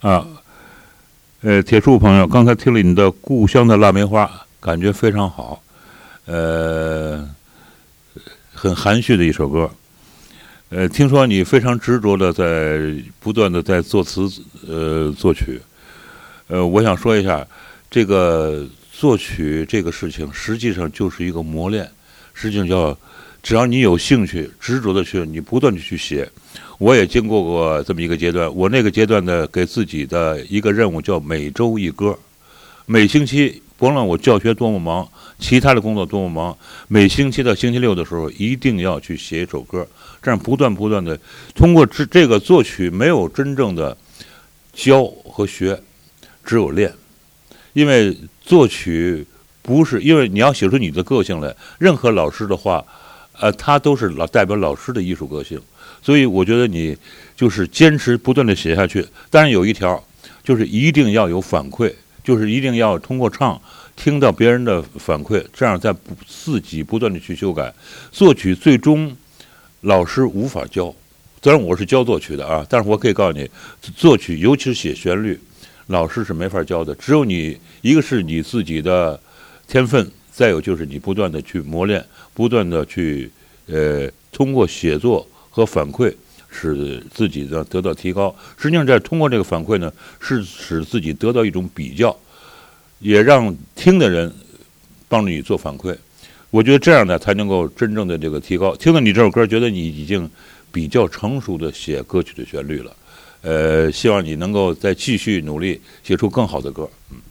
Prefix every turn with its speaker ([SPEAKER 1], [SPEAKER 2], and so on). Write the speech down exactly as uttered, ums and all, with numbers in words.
[SPEAKER 1] 啊，呃，铁树朋友，刚才听了你的《故乡的腊梅花》，感觉非常好，呃，很含蓄的一首歌。呃，听说你非常执着的在不断的在作词，呃，作曲。呃，我想说一下，这个作曲这个事情，实际上就是一个磨练，实际上叫，只要你有兴趣，执着的去，你不断的去写。我也经过过这么一个阶段，我那个阶段呢，给自己的一个任务叫每周一歌，每星期，甭论我教学多么忙，其他的工作多么忙，每星期到星期六的时候，一定要去写一首歌，这样不断不断的通过这这个作曲，没有真正的教和学，只有练。因为作曲不是，因为你要写出你的个性来，任何老师的话，呃，他都是老代表老师的艺术个性。所以我觉得你就是坚持不断的写下去。当然有一条，就是一定要有反馈，就是一定要通过唱听到别人的反馈，这样再自己不断的去修改。作曲最终老师无法教，虽然我是教作曲的啊，但是我可以告诉你，作曲尤其是写旋律，老师是没法教的。只有你，一个是你自己的天分，再有就是你不断的去磨练，不断的去呃通过写作和反馈，使自己的得到提高。实际上，在通过这个反馈呢，是使自己得到一种比较，也让听的人帮助你做反馈。我觉得这样呢，才能够真正的这个提高。听到你这首歌，觉得你已经比较成熟的写歌曲的旋律了。呃，希望你能够再继续努力，写出更好的歌。嗯。